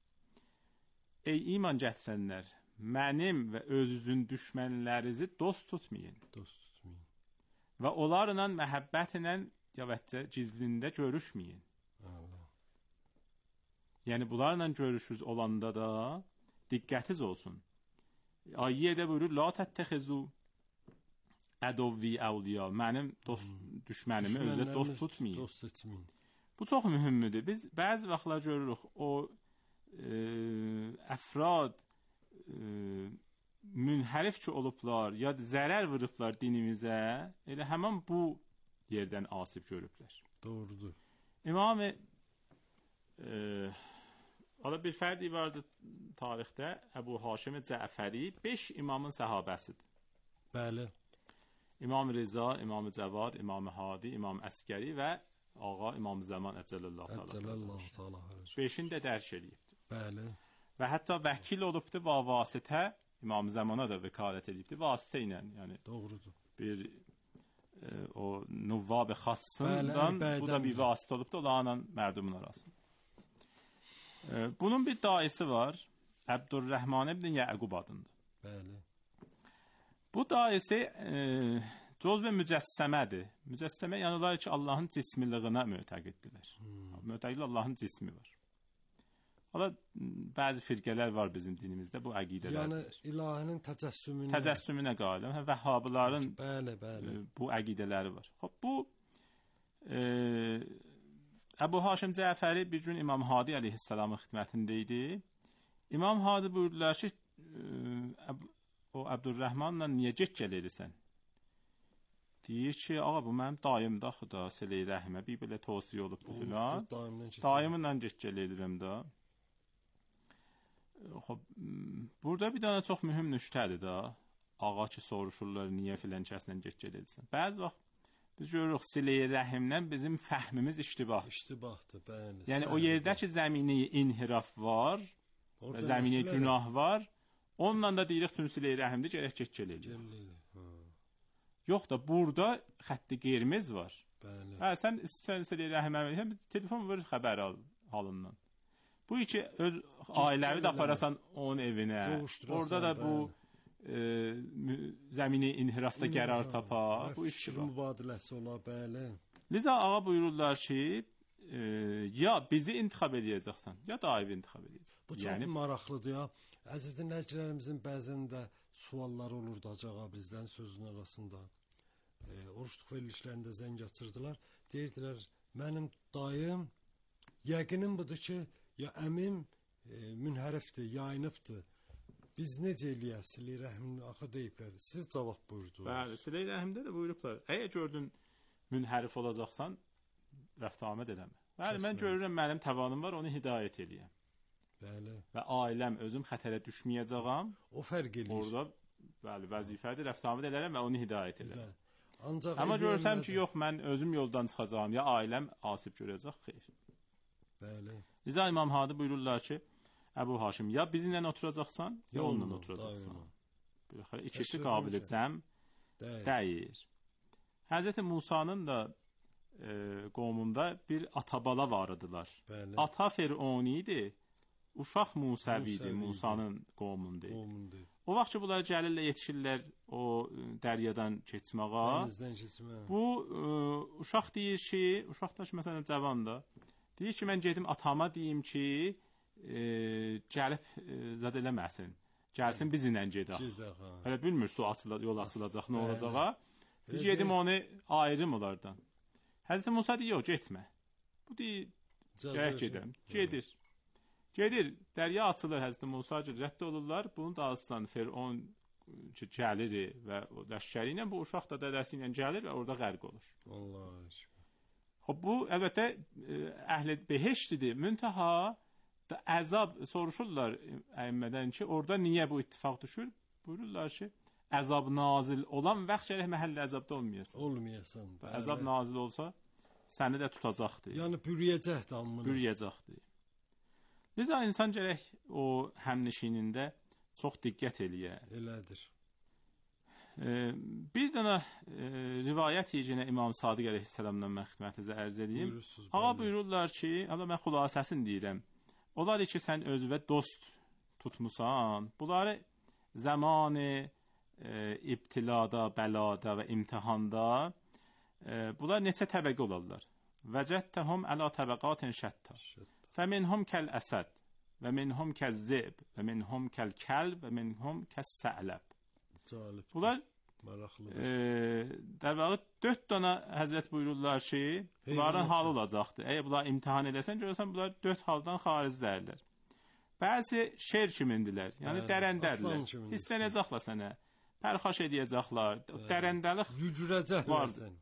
Ey iman gətirənlər, mənim və özünüzün düşmənlərinizi dost tutmayın. Dost tutmayın. Və onlarla məhəbbətlə yavaşca gizlində görüşməyin. Allah. Yəni bunlarla görüşürüz olanda da diqqətiz olsun. Ayədə buyurur, la təttəxizu ədovvi əvliya. Mənim dost hmm. düşmənimi özlə dost tutmayın. Dost seçməyin. Bu çox mühümdür. Biz bəzi vaxtlar görürük o e, əfrad e, münhərif ki olublar, ya zərər vurublar dinimizə, elə həmən bu yerdən asib görüblər. Doğrudur. İmam-ı e, Ala bir fərdi vardı tarixdə, Əbu Haşim Cəfəri, beş imamın səhabəsidir. Bəli. İmam Rıza, İmam Cəvad, İmam Hadi, İmam Əskəri və Ağa İmam Zaman Əcələllah Təala. Beşini də dərk edibdir. Bəli. Və hətta vəkil olubdur və vasitə İmam Zamana da vəkalət edibdir vasitə ilə, yəni. Doğrudur. Bir e, o nuvvab xassından bu da bir vasitə olubdur onlarla mərdumun arasında. E, bunun bir daisi var. Əbdurrəhman ibn Yəqub adında. Bəli. Bu daisi e, cöz və mücəssəmədir. Mücəssəmə yəni olar ki, Allahın cismiliyinə mötəqiddirlər. Hmm. Mötəqid Allahın cismi var. Hala bəzi firqələr var bizim dinimizdə bu əqidələrdir. Yəni ilahinin təcəssümünə təcəssümünə qailəm. Hə, Vəhhabilərin bəli, bəli. E, bu əqidələri var. Xoş bu e, Əbu Haşim Cəfəri bir gün İmam Hadi əleyhissalamın xidmətində idi. İmam Hadi buyurdular ki, e, o Əbdurrəhmanla niyə get gəlirsən? Deyir ki, ağa bu mənim dayımdır axı da, Silə-i Rəhimə bir belə tövsiyə olubdu filan. Dayımla get gəlirəm də. Xoş, burada bir dənə çox mühüm nöqtədir də. Ağa ki soruşurlar niyə filan kəslə get gəlirsən? Bəzi vaxt biz görürük Silə-i Rəhimdən bizim fəhmimiz iştibah. İştibahdır, bəli. Yəni o yerdə ki zəmini inhiraf var, və zəmini günah var, onunla da deyirik çünki Silə-i Rəhimdə gərək get gəlirlər. Yox da burada xətti qeyriz var. Bəli. Hə, sən sən Silə-i Rəhimə həm telefon ver xəbər al halından. Bu iki öz ailəvi də aparasan onun evinə. Orada da bu zəmini inhirafda qərar tapar. Bu fikir mübadiləsi ola, bəli. Liza ağa buyururlar ki, e, ya bizi intikhab edəcəksən, ya da Aivi intikhab edəcəksən. Bu çox yəni, maraqlıdır ya. Əziz dinləyicilərimizin bəzində sualları olurdu acağa bizdən sözün arasında. E, oruçluq verilişlərində zəng açırdılar. Deyirdilər, mənim dayım yəqinim budur ki, ya əmim e, münhərifdir, yayınıbdır. Biz necə eləyək? Silə rəhmin axı deyiblər. Siz cavab buyurdunuz. Bəli, Silə rəhmdə də buyurublar. Əgər gördün münhərif olacaqsan, rəftamət eləmə. Bəli, mən görürəm mənim təvanım var, onu hidayət eləyəm. Bəli. Və ailəm özüm xətərə düşməyəcəyəm. O fərq eləyir. Orada bəli, vəzifədir, rəftamət elərəm və onu hidayət edərəm. Ancaq amma görsəm ki, yox, mən özüm yoldan çıxacağam, ya ailəm asib görəcək, xeyr. Bəli. Riza İmam Hadi buyururlar ki, Əbu Haşim, ya bizimlə oturacaqsan, ya onunla oturacaqsan. Bir ikisi qabilir cəm deyir. Həzrəti Musanın da e, qovmunda bir atabala varıdılar. Bəli. Ata Fir'oni idi, uşaq Musavi idi, Musanın qovmunda. O vaxt ki, bunlar gəlirlə yetişirlər o dəryadan keçməğa. Dənizdən keçməyə. Bu e, uşaq deyir ki, uşaq da ki, məsələn, cavanda, deyir ki, mən gedim atama deyim ki, e, gəlib e, zad eləməsin. Gəlsin bizimlə gedək. Hələ bilmir su açılacaq, yol açılacaq, nə olacaqa. Biz gedim onu ayırım onlardan. Həzrəti Musa deyir, yox, getmə. Bu deyir, gərək gedəm. Gedir. Gedir, dərya açılır, Həzrəti Musa rədd olurlar. Bunu da aslan Fir'on gəlir və o dəşkəri ilə, bu uşaq da dədəsi ilə gəlir və orada qərq olur. Allah aşkına. Xob, bu, əlbəttə, əhl-i behiştidir. Müntəha da əzab soruşurlar əyimmədən ki, orada niyə bu ittifaq düşür? Buyururlar ki, əzab nazil olan vaxt gərək məhəlli əzabda olmayasan. Olmayasan. Əzab nazil olsa, səni də tutacaqdır. Yəni, bürüyəcəkdir amma. Bürüyəcəkdir. Liza insan gərək o həmnişinində çox diqqət eləyə. Elədir. E, bir dənə e, rivayət yiyicənə İmam Sadiq əleyhissalamdan mən xidmətinizə ərz edeyim. Ağa buyururlar ki, Allah mən xülasəsini deyirəm. Onlar ki, sən özünə dost tutmusan, bunları zamanı e, ibtilada, bəlada və imtihanda e, bunlar neçə təbəqə olarlar? Vəcəttəhum əla təbəqatin şətta. Fəminhum kəl əsəd, və minhum kəz zib, və minhum kəl kəl, və minhum kəz sə'ləb. Bunlar e, dəvəli dörd dana həzrət buyururlar ki, bunların halı olacaqdır. Əgər bunlar imtihan edəsən, görürsən, bunlar dörd haldan xariclərlər. Bəzi şer kimindilər, yəni dərəndərlər. İstənəcəklər sənə, pərxaş edəcəklər, dərəndəlik vardır.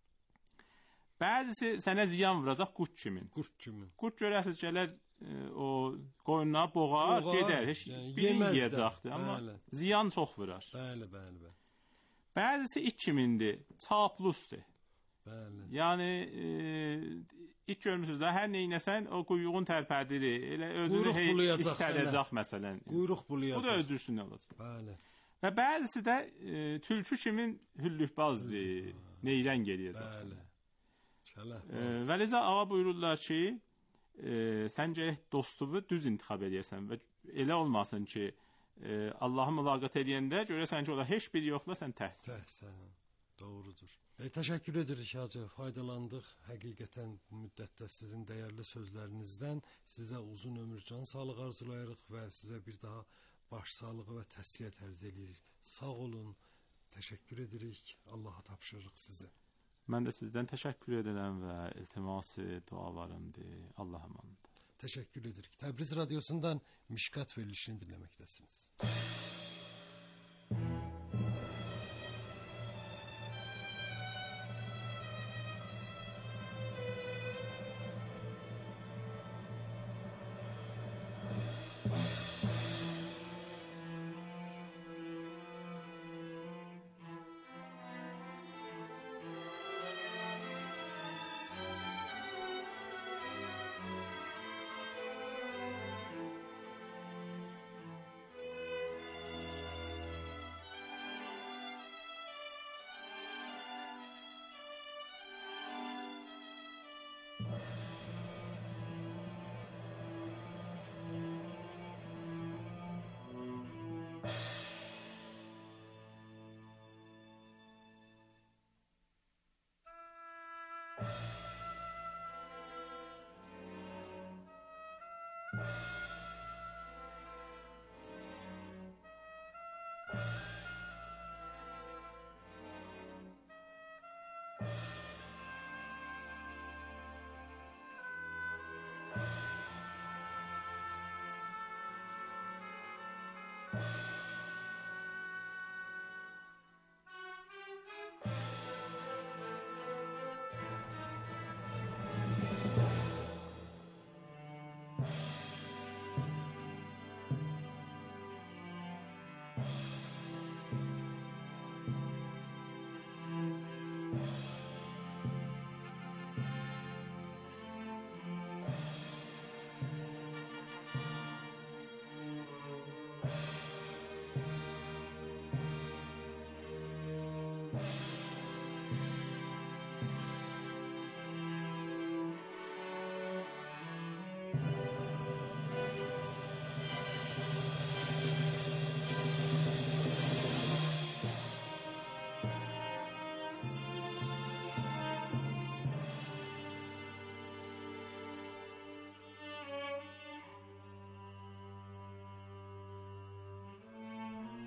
Bəzisi sənə ziyan vuracaq qurt kimin. Qurt kimin. Qurt görəsiz gələr e, o qoyununa boğar, boğar gedər, heç yəni, birini yiyəcəkdir, amma bəli. Ziyan çox vurar. Bəli, bəli, bəli. Bəzisi it kimindir, çaplusdur. Bəli. Yəni e, it görmüsünüz də, hər neynəsən o quyruğun tərpədirir, elə özünü hey istədəcək məsələn. Quyruq bulayacaq. Bu da özürsünə olacaq. Bəli. Və bəzisi də e, tülkü kimin hüllühbazdır, neyrən geləyəcək. Bəli. E, və Liza ağa buyururlar ki, e, sən gərək dostuvu düz intixab edəsən və elə olmasın ki, e, Allahı mülaqat edəndə görəsən ki, ola heç bir yoxla sən təhsən. Təhsən, doğrudur. E, təşəkkür edirik Hacı, faydalandıq həqiqətən bu müddətdə sizin dəyərli sözlərinizdən. Sizə uzun ömür, can sağlıq arzulayırıq və sizə bir daha baş sağlığı və təsliyyət ərz edirik. Sağ olun, təşəkkür edirik, Allaha tapşırırıq sizi. Mən də sizdən təşəkkür edirəm və iltiması dualarımdır. Allah'a emanet. Təşəkkür edirik. Təbriz Radyosu'ndan Mişkat verilişini dinləməkdəsiniz.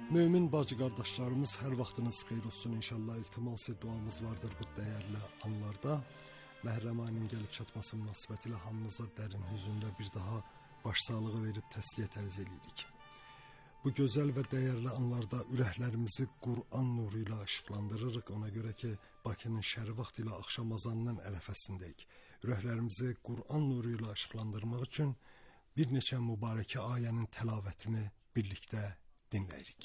Mömin bacı qardaşlarımız, hər vaxtınız xeyir olsun inşallah. İltiması duamız vardır bu dəyərli anlarda. Məhərrəm ayının gəlib çatması münasibətilə hamınıza dərin hüzünlə bir daha başsağlığı verib təsliyyət ərz edirik. Bu gözəl və dəyərli anlarda ürəklərimizi Qur'an nuru ilə işıqlandırırıq. Ona görə ki, Bakının şəhəri vaxtı ilə axşam azanının ələfəsindəyik. Ürəklərimizi Qur'an nuru ilə işıqlandırmaq üçün bir neçə mübarəkə ayənin təlavətini birlikdə dinləyirik.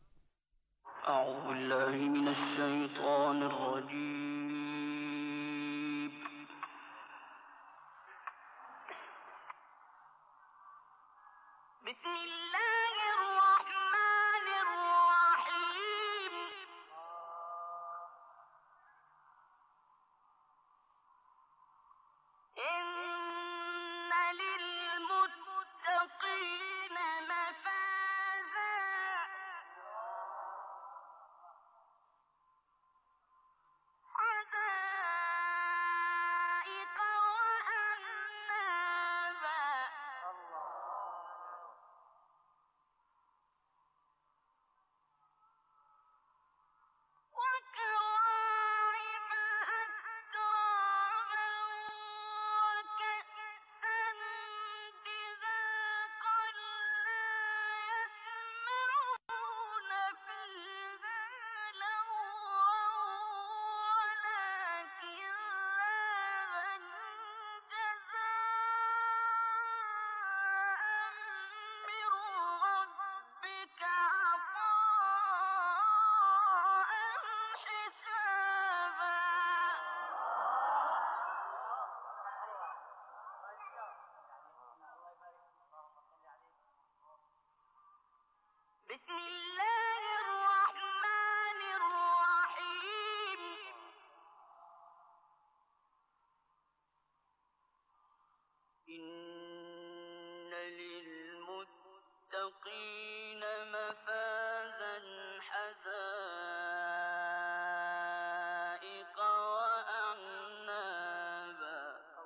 Euzubillahimineşşeytanirracim. Bismillahirrahmanirrahim. İnne lilmuttaqine mefaza. Hadaiqa ve ennaba. وكواعب أترابا وكأسا دهاقا لا يسمعون فيها لغوا ولا كذابا جزاء من ربك عطاء حسابا. بسم الله الرحمن الرحيم. إن للمتقين مفازا حدائق وأعنابا.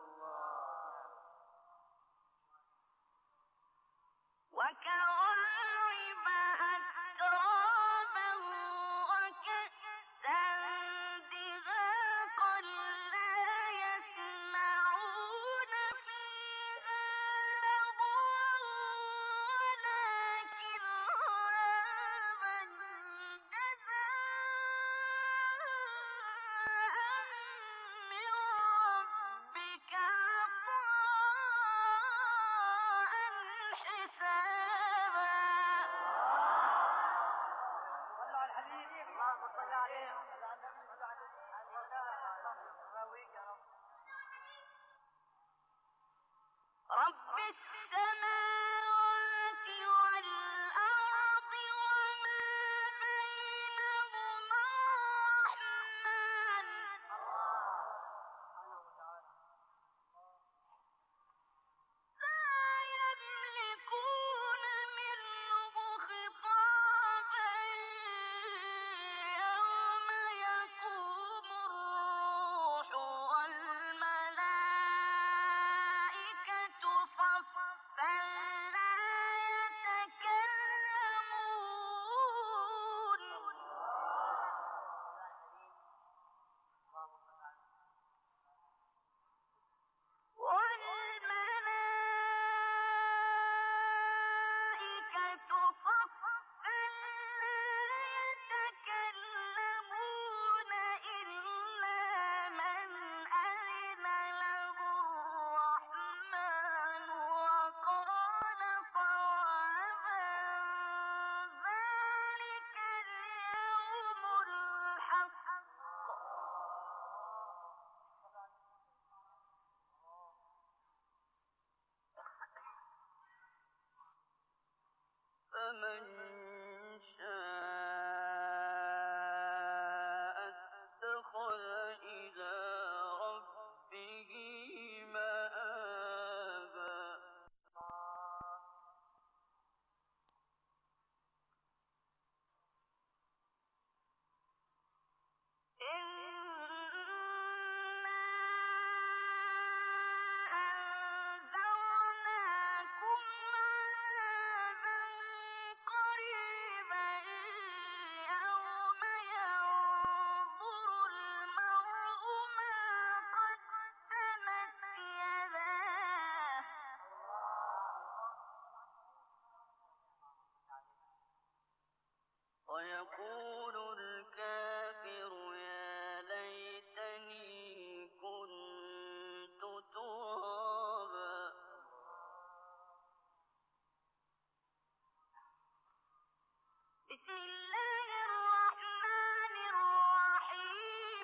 وكواعب أترابا وكأسا دهاقا لا يسمعون فيها لغوا ولا كذابا ويقول الكافر يا ليتني كنت ترابا. بسم الله الرحمن الرحيم.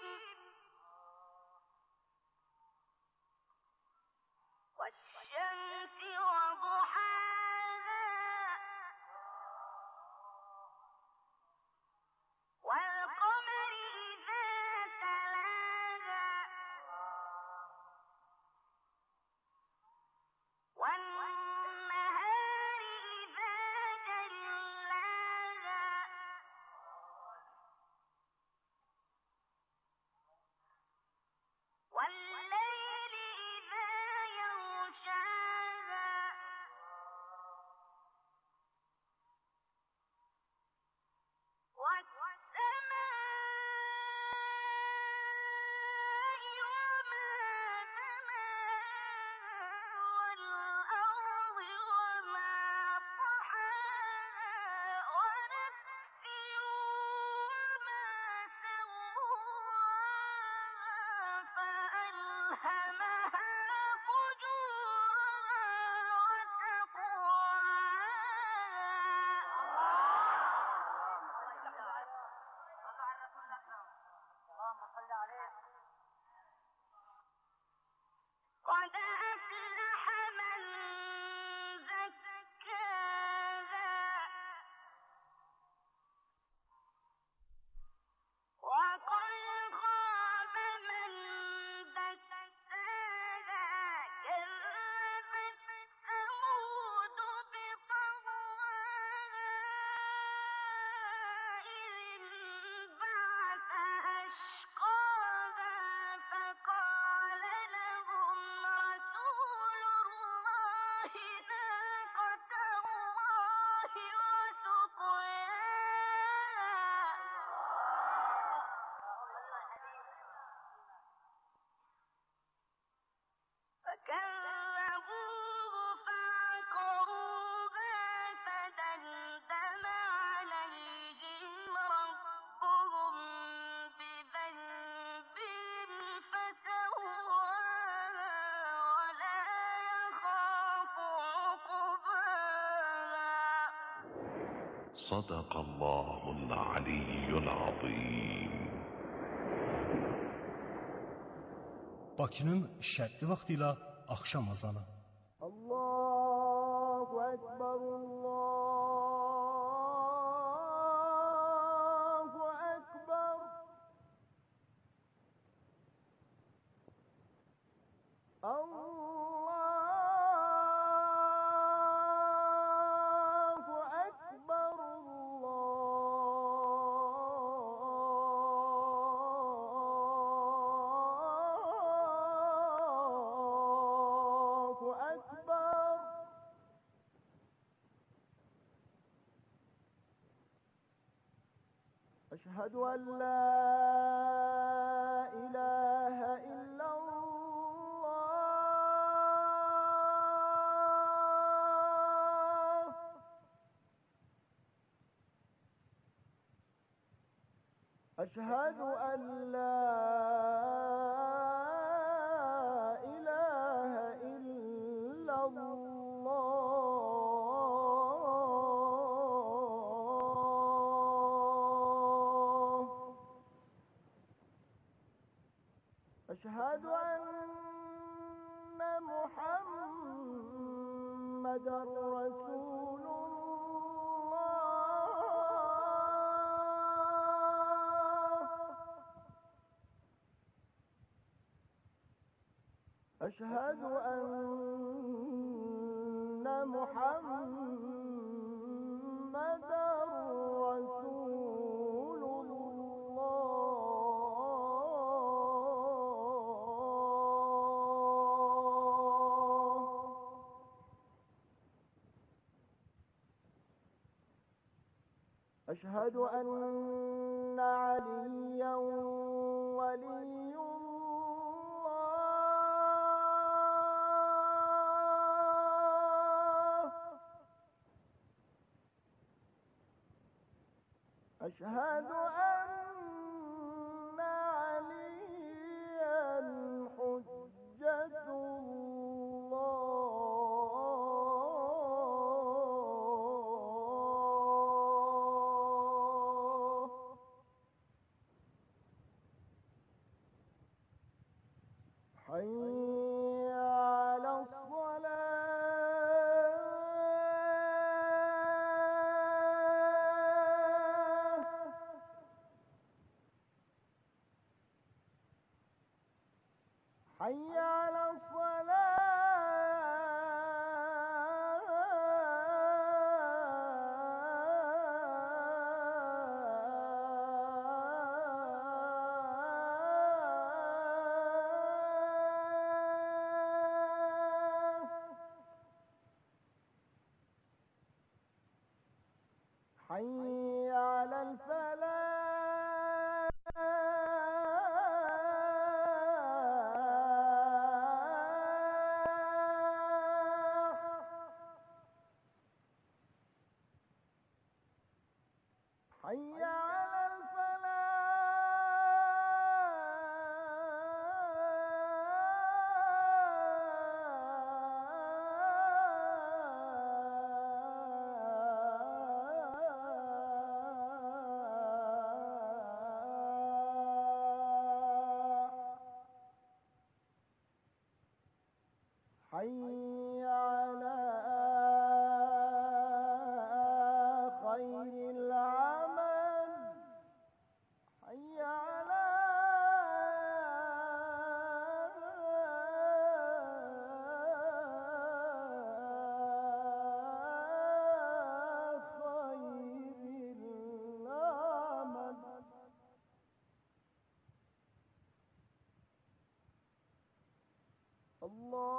والشمس وضحاها والقمر إذا تلاها والنهار إذا جلاها والليل إذا يغشاها والسماء وما بناها والأرض وما طحاها ونفس وما سواها فألهمها فجورها وتقواها. قد أفلح من زكاها وقد خاب من دساها. كذبت ثمود بطغواها إذ انبعث أشقاها فقال لهم رسول الله ناقة الله وسقياها فكذبوه فعقروها فدمدم عليهم ربهم بذنبهم فسواها ولا يخاف عقباها. صدق الله العلي العظيم. Bakının şərqi vaxtı ilə axşam azanı. Allahu Ekber, Allahu Ekber. Allahu Ekber, Allahu Ekber. أشهد أن لا إله إلا الله. أشهد أن لا إله إلا الله. أشهد أن محمدا رسول الله. أشهد أن محمدا رسول الله. أشهد أن عليا ولي الله. أشهد أن عليا حجة الله حي على الصلاة حي على الصلاة حي على الفلاح حي على الفلاح حي على خير العمل حي على خير العمل الله